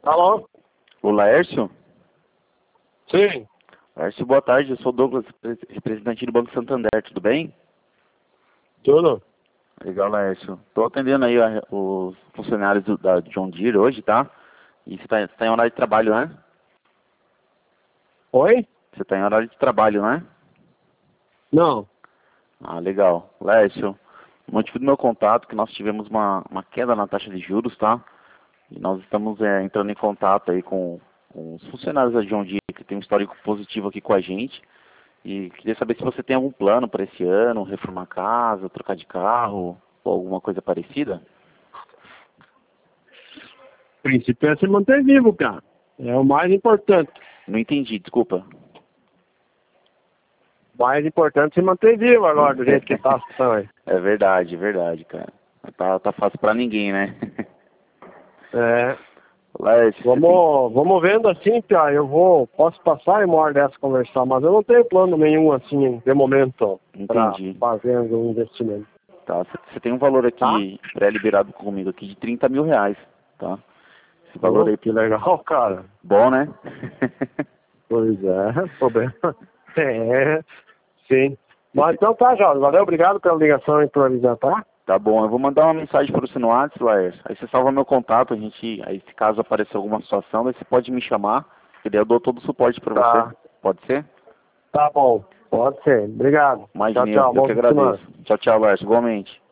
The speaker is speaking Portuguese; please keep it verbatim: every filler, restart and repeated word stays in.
Alô? O Laércio? Sim. Laércio, boa tarde. Eu sou o Douglas, representante do Banco Santander. Tudo bem? Tudo? Legal, Laércio. Estou atendendo aí a- os funcionários do, da John Deere hoje, tá? E você está tá em horário de trabalho, né? Oi? Você está em horário de trabalho, né? Não. Ah, legal. Laércio, o motivo do meu contato é que nós tivemos uma, uma queda na taxa de juros, tá? E nós estamos é, entrando em contato aí com, com os funcionários da John Deere que tem um histórico positivo aqui com a gente. E queria saber se você tem algum plano para esse ano, reformar a casa, trocar de carro, ou alguma coisa parecida? O princípio é se manter vivo, cara. É o mais importante. Não entendi, desculpa. O mais importante é se manter vivo agora, do jeito que tá a situação aí. É verdade, é verdade, cara. Tá, tá fácil pra ninguém, né? É. Laércio, você tem... Vamos, vamos vendo assim, Pia. Eu vou, posso passar em uma hora dessa conversar, mas eu não tenho plano nenhum assim, de momento, para Entendi. fazer um investimento. Tá, você você tem um valor Tá? aqui, pré-liberado comigo aqui, de trinta mil reais, tá? Esse valor Pô, aí, que legal, cara. bom, né? Pois é, problema. É, sim. Mas então tá, Jorge. Valeu, obrigado pela ligação e por avisar, tá? Tá bom, eu vou mandar uma mensagem para você no WhatsApp, Laércio. Aí você salva meu contato, a gente, aí se caso aparecer alguma situação, daí você pode me chamar, que daí eu dou todo o suporte para Tá. você. Pode ser? Tá bom. Pode ser. Obrigado. Tchau, Imagine, eu, tchau. eu Bom que fim de semana. agradeço. Tchau, tchau, Laércio, igualmente.